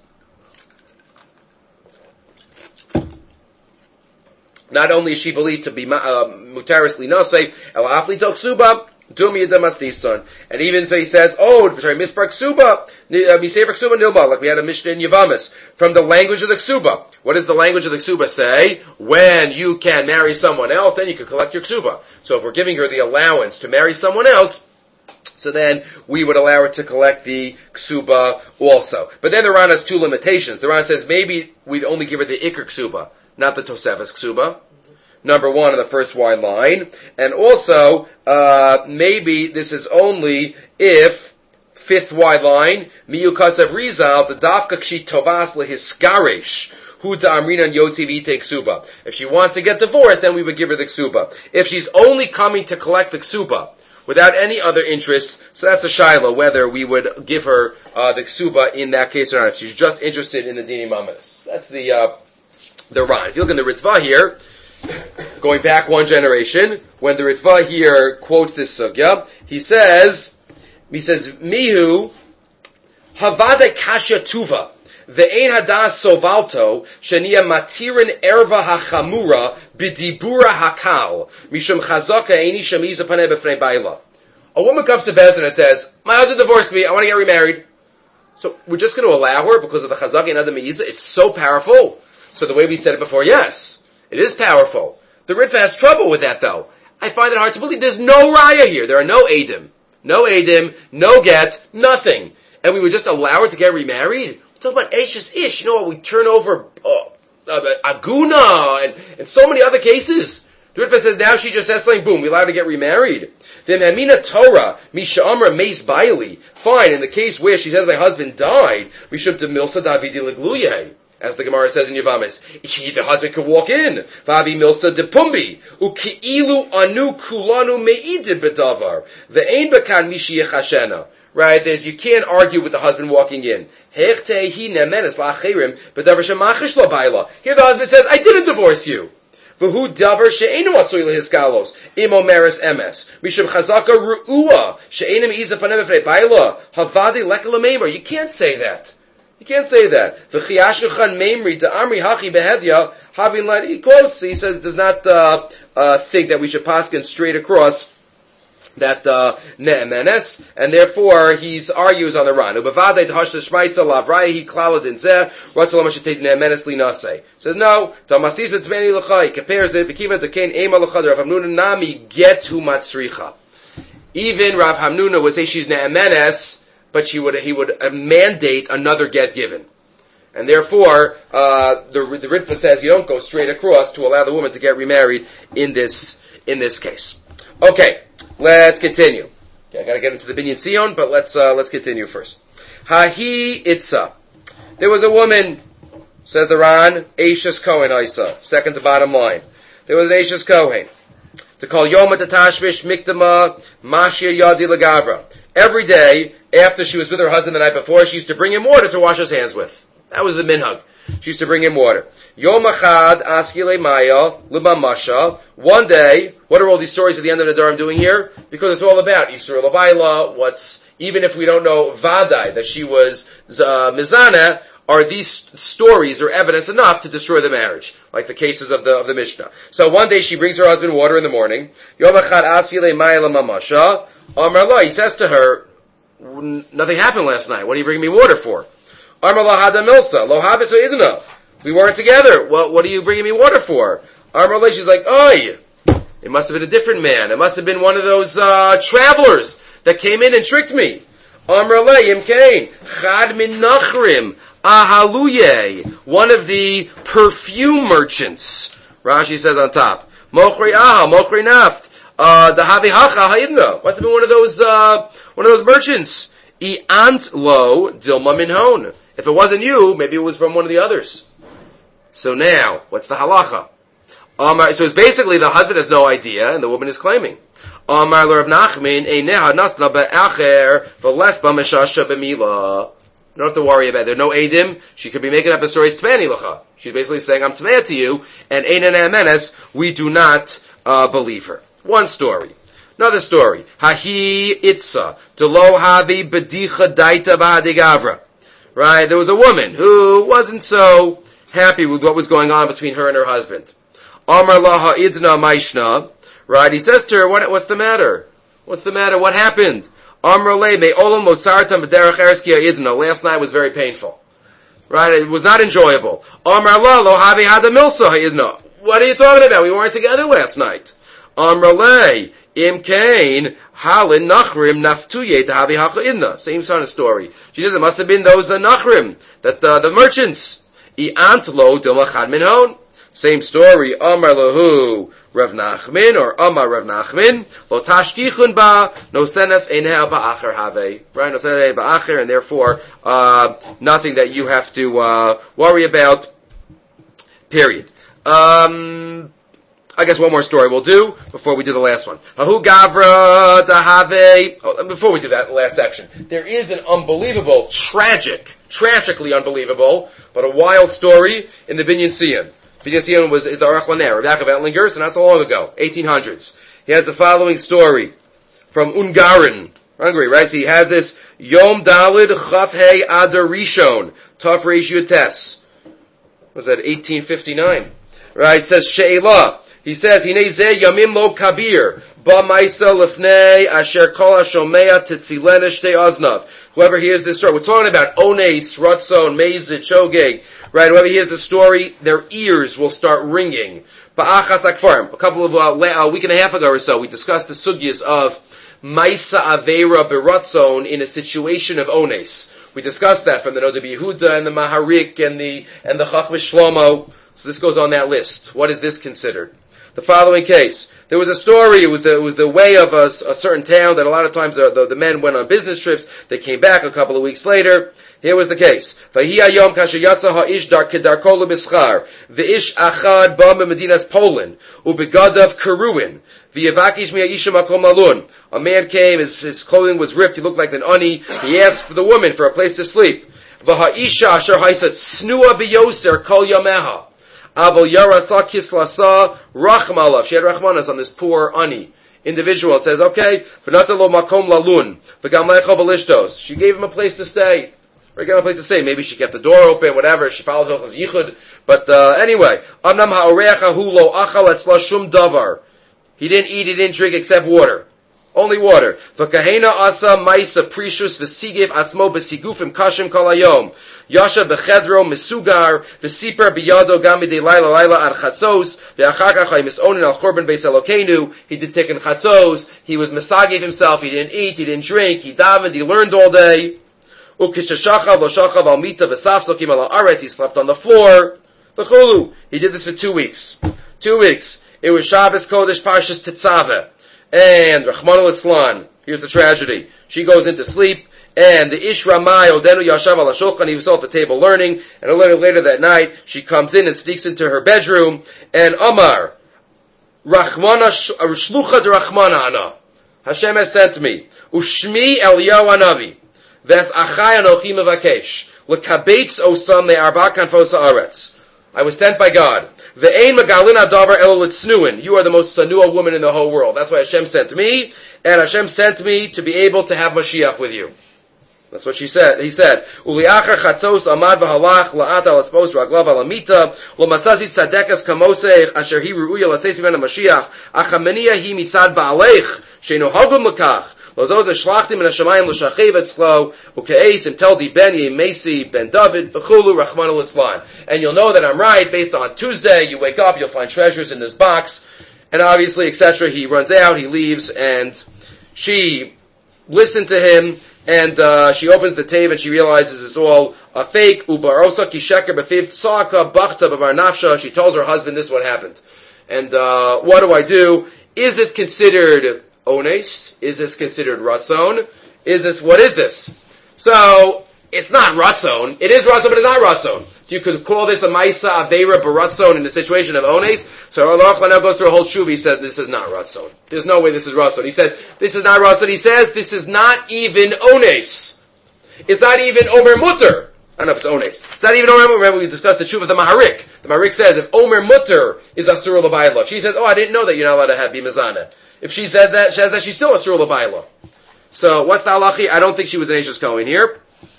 Not only is she believed to be Mutaris Li Nase, El Afli Toksuba, and even so he says, Mispar Ksuba, Misefer Ksuba Nilba, like we had a Mishnah in Yavamis, from the language of the Ksuba. What does the language of the Ksuba say? When you can marry someone else, then you can collect your Ksuba. So if we're giving her the allowance to marry someone else, so then we would allow her to collect the Ksuba also. But then the Ran has two limitations. The Ran says maybe we'd only give her the Iker Ksuba, not the Tosefes Ksuba. Number one in the first wide line. And also, maybe this is only if, fifth wide line, miyukasav rizal, the dafka kshi tovas lehiskaresh, hu da'amrinan yotzi v'ite ksuba. If she wants to get divorced, then we would give her the ksuba. If she's only coming to collect the ksuba, without any other interests, so that's a shaila, whether we would give her, the ksuba in that case or not. If she's just interested in the dini mamas. That's the Ran. If you look in the Ritva here, going back one generation, when the Ritva here quotes this sugya, he says, Mihu, Havada Kasha Tuva, Ve'ein Hadas Sovalto, Shania Matirin Erva HaChamura, Bidibura HaKal, Mishum Chazaka Eini Shamiza Paneh B'fnei Baila. A woman comes to Bezdin and says, my husband divorced me, I want to get remarried. So we're just going to allow her because of the Chazaka and other Meiza? It's so powerful. So the way we said it before, yes. It is powerful. The Ritva has trouble with that, though. I find it hard to believe. There's no raya here. There are no edim. No edim, no get, nothing. And we would just allow her to get remarried? We talk about Eishes Ish. You know what? We turn over Aguna and so many other cases. The Ritva says now she just says something, boom, we allow her to get remarried. The Memina Torah, Misha Amra Meis Baili. Fine, in the case where she says my husband died, we should do Milsa Davidi Legluye. As the Gemara says in Yavamis, the husband could walk in. Vavi milsa de pumbi. Uki'ilu anu kulanu me'idib bedavar. Ve'ein bekan mishi yechashena. Right? You can't argue with the husband walking in. Here the husband says, I didn't divorce you. V'hu davar she'enu asui lehiskalos. Imo meres emes. Mishum chazaka ru'ua. She'enim iza panem b'fnei baila. Havadi lekalamemer. You can't say that. You can't say that. He quotes, he says, does not think that we should paskin straight across that ne'emenes, and therefore he argues on the Ran. Ubavadei d'hashta shmaitza lavraya he klaladin zeh ratzol mashetet ne'emenes linasei. Says no. Tamasisa tveni l'chai compares it. Bekiva dekain ema l'chad Rav Hamnuna nami get hu matzricha. Even Rav Hamnuna would say she's ne'emenes, but he would mandate another get given. And therefore, the Ritva says you don't go straight across to allow the woman to get remarried in this case. Okay, let's continue. Okay, I got to get into the Binyan Sion, but let's continue first. Hahi Itza. There was a woman, says the Ran, Eishes Kohen Isa. Second to bottom line. There was an Eishes Kohen. To call Yom Tashvish Miktama Mashia Yadi Lagavra. Every day, after she was with her husband the night before, she used to bring him water to wash his hands with. That was the minhag. She used to bring him water. Yom Achad Askile Maya Libamasha. One day, what are all these stories at the end of the Dor I'm doing here? Because it's all about Yisrael Labayla. Even if we don't know Vadai, that she was Mizana, are these stories or evidence enough to destroy the marriage, like the cases of the Mishnah. So one day she brings her husband water in the morning. Yom Achad Askile Maya Libamasha. Amar La, he says to her, nothing happened last night. What are you bringing me water for? Amar La Hada Milsa, Lo Havis Idna. We weren't together. What are you bringing me water for? Amar La, she's like, Oy, it must have been a different man. It must have been one of those travelers that came in and tricked me. Amar La, Yim Kain, Chad Min Nachrim, Ahaluye, one of the perfume merchants. Rashi says on top, Mochri Aha, Mochri Naft. The Havi Hacha Haidna. Must have been one of those merchants. I ant lo Dilma Minhon. If it wasn't you, maybe it was from one of the others. So now, what's the halacha? So it's basically the husband has no idea and the woman is claiming. Amar Rav Nachman eineha nasna be'acher v'lesba meshasha b'mila. You don't have to worry about it. There are no edim. She could be making up a story. It's tveni lacha. She's basically saying, I'm tmei to you, and einan amenes, we do not believe her. One story. Another story. Hahi Itza. Delo havi bedicha daita b'hadigavra. Right? There was a woman who wasn't so happy with what was going on between her and her husband. Amar laha idna maishna. Right? He says to her, what's the matter? What's the matter? What happened? Amar le me olam motzartam b'derech eretz ki idna. Last night was very painful. Right? It was not enjoyable. Amar la lo havi hada milsa idna. What are you talking about? We weren't together last night. Amrale im kain halin nachrim naftuye tahavi hacha idna. Same sort of story. She says it must have been those nachrim, that the merchants. I antlo dilmachad minhon. Same story. Amar lahu Rav Nachman or Amar Rav Nachman lo tashkichun ba no senes einha ba'acher have. Right? No senes ba'acher, and therefore nothing that you have to worry about. Period. I guess one more story we'll do before we do the last one. Hahu Gavra Dahave. Before we do that last section, there is an unbelievable, tragically unbelievable, but a wild story in the Binyan Sion. Binyan Sion is the Aruch LaNer, Rav Yaakov Ettlinger, so not so long ago, 1800s. He has the following story from Ungarin, Hungary, right? So he has this Yom Dalid Chaf Hey Adar Rishon Taf Reish Yutes. Was that 1859? Right? It says She'elah. He says, Hinei zeh yamim lo kabir, ba ma'isa lefnei asher kol hashomea tetzilene shtei aznav. Whoever hears this story, we're talking about Ones, Ratzon, Mezid, Shogeg, right? Whoever hears the story, their ears will start ringing. Ba'achas akfarim. A couple of, a week and a half ago or so, we discussed the sugyas of Maisa Aveira Beratzon in a situation of Ones. We discussed that from the Noda B'Yehuda and the Maharik and the Chachmas Shlomo. So this goes on that list. What is this considered? The following case. There was a story, it was the way of a certain town that a lot of times the men went on business trips, they came back a couple of weeks later. Here was the case. Vahi hayom kasher yatsa ha'ish kedarko lebischar, ve'ish achad ba b'medinas Poland, ubegadav keruin, v'yevakish mi'ayisha makom malun. A man came, his clothing was ripped, he looked like an ani, he asked for the woman for a place to sleep. V'ha'isha asher haisat snua biyoser kol yameha. Aval yarasa kislasa rachmalav. She had rachmanas on this poor ani individual. It says, okay, v'natalo makom lalun, v'gam lecha v'lishtos. She gave him a place to stay. Or gave him a place to stay. Maybe she kept the door open, whatever. She followed Hilchos Yichud. But anyway, amnam ha'oreach ahu lo achal etzla shum davar. He didn't eat, he didn't drink except water. Only water. V'kahena asa maisa prishus v'sigev atzmo b'sigufim kashim kol hayom. Yasha b'chedro mesugar v'siper biyado gam midei laila laila ad chatzos v'achar kach ha'imisonin al chorban beis Elokeinu. He did tikkun chatzos. He was mesagev himself. He didn't eat. He didn't drink. He davened. He learned all day. Ukishashachav lo shachav al mita v'safsokim al haaretz. He slept on the floor. V'chulu. He did this for 2 weeks. 2 weeks. It was Shabbos Kodesh Parshas Tetzaveh. And Rachmana litzlan, here's the tragedy. She goes into sleep, and the Ish Ramai Odenu Yashav al Shulchan, he was at the table learning, and a little later that night, she comes in and sneaks into her bedroom, and Amar, Rachmana, Shlucha de Rachmana ana, Hashem has sent me, Ushmi Eliyahu Hanavi, Ves Achai Anochi Mevakesh, Lekabetz Osam Me Arba Kanfos Haaretz. I was sent by God. Ve'ein megalin adavar el litznuin. You are the most sanua woman in the whole world. That's why Hashem sent me, and Hashem sent me to be able to have Mashiach with you. That's what she said. He said, Uliachar chatzos amad v'halach la'at al etzpos raglav al amita lo matzazi tzadekas kamosech asher hi ru'uya latzeis mimena Mashiach achamenia hi mitzad ba'alech she'no hagum l'kach Lozod neshlachtim min hashamayim l'shachiv etzlo uke'eis and tel di ben yemesi ben David v'chulu rachmana litzlan. And you'll know that I'm right based on Tuesday. You wake up, you'll find treasures in this box, and obviously, etc. He runs out, he leaves, and she listened to him, and she opens the tape and she realizes it's all a fake. Ubarosa ki sheker b'fiv tzaka bachta b'bar nafsha. She tells her husband this is what happened. And what do I do? Is this considered ones? Is this considered ratzon? What is this? So, it's not ratzon. It is ratzon, but it's not ratzon. You could call this a maisa aveira baratzon in the situation of ones. So Allah now goes through a whole shuv. He says this is not ratzon. There's no way this is ratzon. He says this is not ratzon. He says this is not even ones. It's not even omer mutter. I don't know if it's ones. It's not even omer mutter. Remember we discussed the shuv of the Maharik. The Maharik says if omer mutter is asur l'bayla. She says, oh, I didn't know that you're not allowed to have bimazana. If she said that, she's still asur l'bayla. So what's the halachi? I don't think she was an Eishes Kohen here.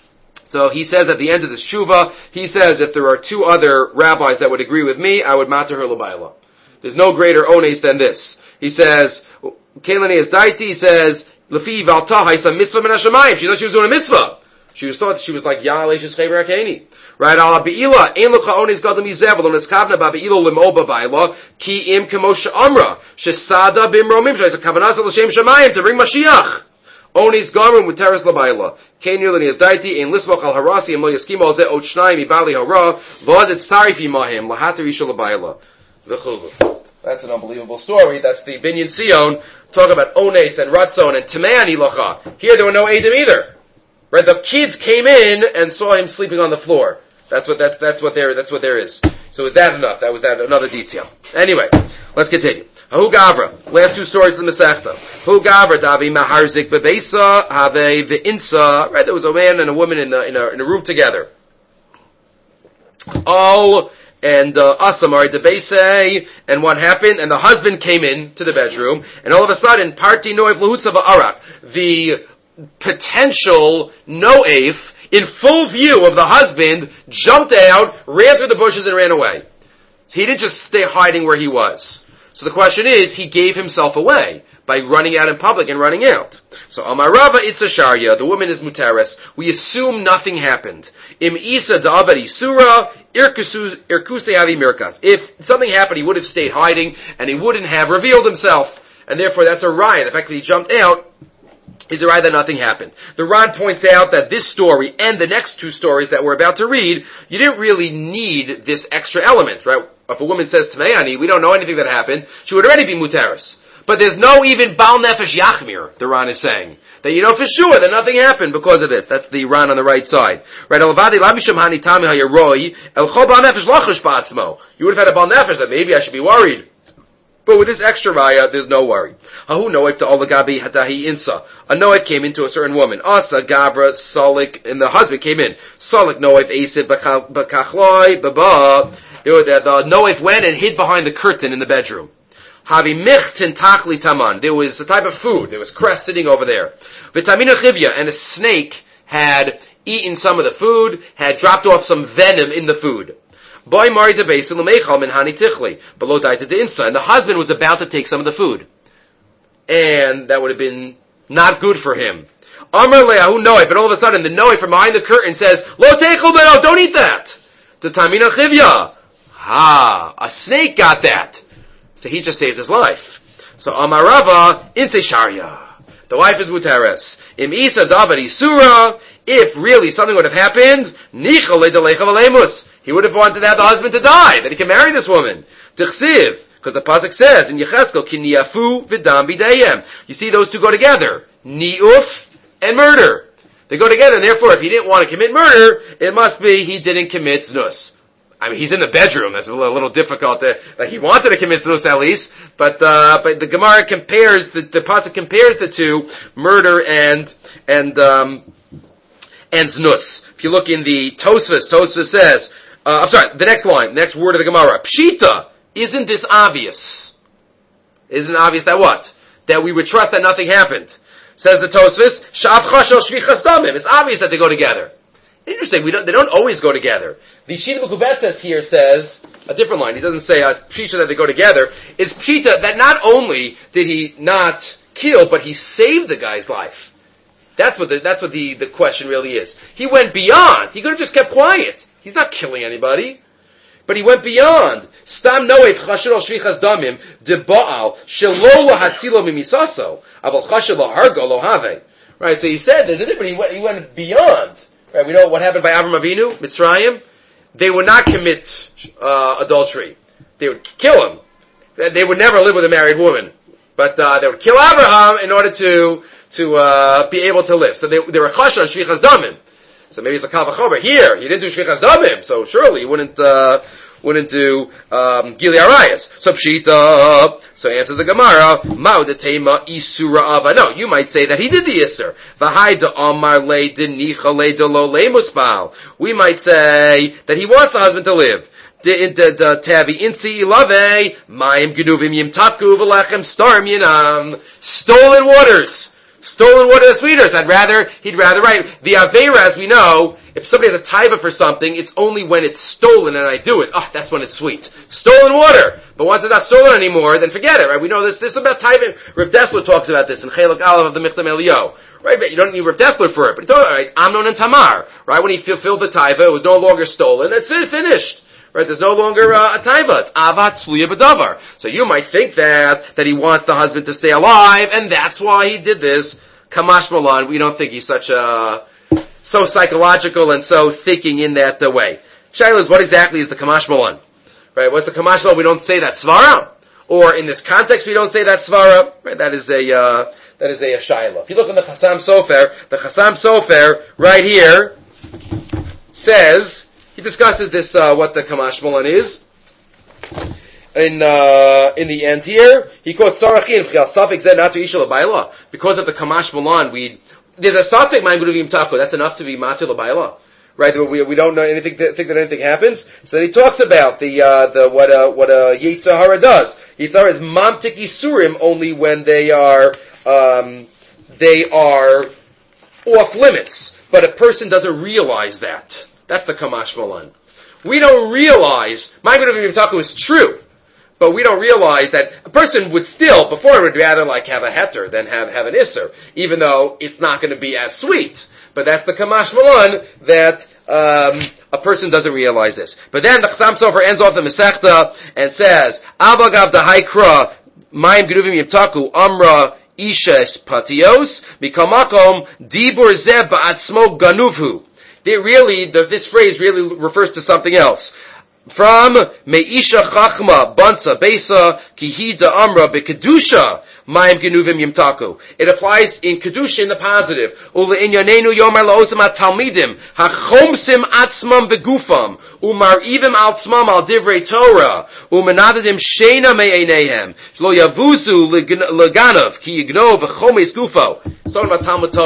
So he says at the end of the Shuvah, he says if there are 2 other rabbis that would agree with me, I would matter her l'bayla. There's no greater ones than this. He says, Kailani is daiti, he says, Lefi valta haisa mitzvah min hashamayim. She thought she was doing a mitzvah. She thought she was like Ya'al Eishes Chaver HaKeni. Right? Ala be'ila, ein lucha ones gadol mizev, lo neskavna ba be'ila limo ba'bayla, ki im kemosha amra, shesada bimromim, she's a kavanaz l'shem shamayim, to bring Mashiach. Onis garum with teres labayla. Kain yulani is daiti in lismoch al harasi and lo yaskimo al ze ot shnai mi bali hara v'az et sarifi mahim lahater isha labayla. V'chulu. That's an unbelievable story. That's the Binyan Sion. Talk about ones and ratzon and temeani lacha. Here there were no edim either. Right? The kids came in and saw him sleeping on the floor. That's what there is. So is that enough? That was another detail. Anyway, let's continue. Hu Gavra. Last 2 stories of the Masechta. Hu Gavra Davi Maharzik Bebeisa Have V'Insa. Right, there was a man and a woman in a room together. All and Asamar Debese. And what happened? And the husband came in to the bedroom, and all of a sudden, Parti Noev Lahutza V'Arak. The potential Noef in full view of the husband jumped out, ran through the bushes, and ran away. So he didn't just stay hiding where he was. So the question is, he gave himself away by running out in public and running out. So Amarava Itza Sharya, the woman is Muteres. We assume nothing happened. Im Isa Da'abad Isura, Irkuse Avi Mirkas. If something happened, he would have stayed hiding, and he wouldn't have revealed himself. And therefore that's a raya. The fact that he jumped out is a raya that nothing happened. The Ran points out that this story and the next 2 stories that we're about to read, you didn't really need this extra element, right? If a woman says Tmeani, we don't know anything that happened, she would already be Muteris. But there's no even Baal Nefesh Yachmir, the Ran is saying. That you know for sure that nothing happened because of this. That's the Ran on the right side. Right? You would have had a Baal Nefesh that maybe I should be worried. But with this extra raya, there's no worry. Hahu noif to olagabi hadahi insa. A noif came into a certain woman. Asa gavra solik, and the husband came in. Solik noif esib bakachloi baba. The noif went and hid behind the curtain in the bedroom. Havi michtin tachli taman. There was a type of food. There was cress sitting over there. Vitamina chivya, and a snake had eaten some of the food, had dropped off some venom in the food. Boy married the basin l'meichal min hani tichli below died to the insa, and the husband was about to take some of the food. and that would have been not good for him. Amar le'ahu noif, and all of a sudden the noif from behind the curtain says, Lo teichel beno, don't eat that. The tamina chivya. A snake got that. So he just saved his life. So Amar Rava, inse sharia. The wife is muteres. Im isa davar isura, if really something would have happened, nichal le'dalecha v'leimus. He would have wanted to have the husband to die, that he can marry this woman. Tichsiv, because the pasuk says in Yechezkel, ki niafu v'dam b'dayem. You see those two go together. Ni'uf and murder. They go together, and therefore if he didn't want to commit murder, it must be he didn't commit znus. I mean, he's in the bedroom. That's a little difficult. Like he wanted to commit znus at least, but the Gemara compares the pasuk compares the two, murder and znus. If you look in the Tosfos says, the next line, next word of the Gemara, pshita. Isn't this obvious? Isn't it obvious that what? That we would trust that nothing happened. Says the Tosfos, shav chashel shvichas damim. It's obvious that they go together. Interesting. They don't always go together. The Shita Mekubetzes here says a different line. He doesn't say pshita that they go together. It's pshita that not only did he not kill, but he saved the guy's life. That's what the question really is. He went beyond. He could have just kept quiet. He's not killing anybody. But he went beyond. Stam noef chashir al shvichas damim de baal shelo lahatzilo mimisaso aval chashir lahargo lo have. Right. So he said there's a difference. He went beyond. Right. We know what happened by Avram Avinu, Mitzrayim. They would not commit adultery. They would kill him. They would never live with a married woman. But they would kill Abraham in order to be able to live. So they were chashir on shvichas damim. So maybe it's a kal v'chomer. Here, he didn't do shvichas damim, so surely he wouldn't do gili arayas. So pshita. So answers the Gemara, ma'udetema isura ava. No, you might say that he did the isur. V'hai da amar le denicha le de lo le muspal. We might say that he wants the husband to live. Tavi insi ilave mayim genuvim yimtaku v'lechem storm yinam. Stolen waters. Stolen water is sweeter. So he'd rather write. The Aveira, as we know, if somebody has a taiva for something, it's only when it's stolen and I do it. Oh, that's when it's sweet. Stolen water. But once it's not stolen anymore, then forget it, right? We know this is about taiva. Rav Dessler talks about this in Chelek Aleph of the Michtam Eliyahu. Right? But you don't need Rav Dessler for it. But he talks, right, Amnon and Tamar. Right? When he filled the taiva, it was no longer stolen. It's finished. Right? There's no longer a taiva. It's avat tzluya b'davar. So you might think that he wants the husband to stay alive, and that's why he did this. Kamash Malan, we don't think he's so psychological and so thinking in that way. Shaila is, what exactly is the Kamash Malan? Right? What's the Kamash Malan? We don't say that svara, or in this context we don't say that svara. Right? That is a Shaila. If you look in the Chassam Sofer right here says, he discusses this, what the Kamash Malan is. In the end here, he quotes Sarachin, because of the Kamash Malan, there's a Safek Ma'im Genuvim Taku, that's enough to be Matir L'Bayla. Right? We don't know anything, think that anything happens. So then he talks about what a Yetzer Hara does. Yetzer Hara is Mamtik Yisurim only when they are off limits. But a person doesn't realize that. That's the Kamash Malan. We don't realize, Ma'im Genuvim Taku is true. But we don't realize that a person would still, before would rather like have a heter than have an isser, even though it's not going to be as sweet. But that's the Kamash Malan that a person doesn't realize this. But then the Chassam Sofer ends off the Masechta and says, Avagav da Haikra Mayim Genuvim Yimtaku Amra Ishes Patios Mikamakom Dibur Zeb Ba'atzmo Ganuvhu. This phrase really refers to something else. From Meisha Chachma Bansa Besa Kihida Amra Bekedusha Mayim Genuvim Yimtaku. It applies in Kedusha in the positive. Ule Inyanenu Yomar Laosam Talmidim Hachomsim Atzmam Begufam Umarivim Altzmam Al Divrei Torah Umenadadim Sheina Me'enehem Shlo Yavuzu Leganav Ki Yignov V'Chomes Gufo. It's talking about Talmud Torah.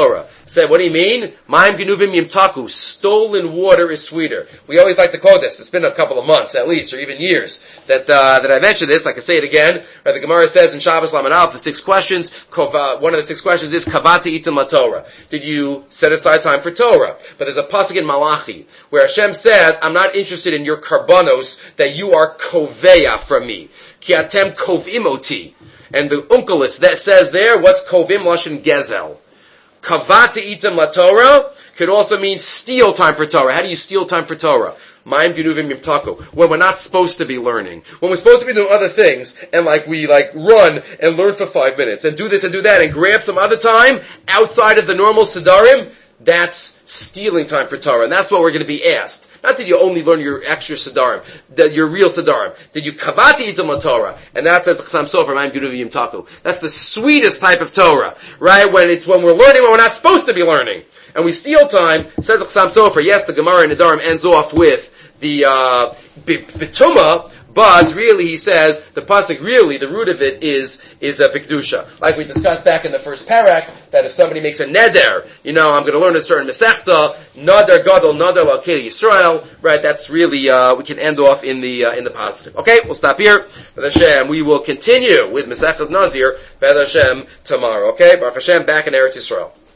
Said, what do you mean? Ma'im genuvim yimtaku. Stolen water is sweeter. We always like to quote this. It's been a couple of months, at least, or even years, that I mentioned this. I can say it again. Right, the Gemara says in Shabbos Lamed Aleph, the 6 questions, one of the 6 questions is, Kavati itim la Torah. Did you set aside time for Torah? But there's a pasuk in Malachi, where Hashem says, I'm not interested in your karbanos, that you are koveya from me. Ki atem kovim oti. And the Unkelis that says there, what's kovim lashon gezel? Kavati itim la Torah could also mean steal time for Torah. How do you steal time for Torah? Ma'im genuvim yimtaku. When we're not supposed to be learning. When we're supposed to be doing other things, and we run and learn for 5 minutes, and do this and do that, and grab some other time outside of the normal Siddharim, that's stealing time for Torah. And that's what we're going to be asked. Not did you only learn your extra Siddharim, your real Siddharim. Did you kavati itam Torah? And that says the Chassam Sofer, Ma'im genuvim yimtaku. That's the sweetest type of Torah, right? When we're learning when we're not supposed to be learning. And we steal time, says the Chassam Sofer. Yes, the Gemara in Nedarim ends off with the Bituma, but really he says the pasuk really the root of it is a Bikdusha. Like we discussed back in the first parak, that if somebody makes a neder, I'm going to learn a certain Masechta, Nadar Gadol, Nadar L'Akei Yisrael, right? That's really we can end off in the positive. Okay, we'll stop here. B'ez Hashem, we will continue with Masechtas Nazir B'ez Hashem tomorrow. Okay, Baruch Hashem, back in Eretz Yisrael.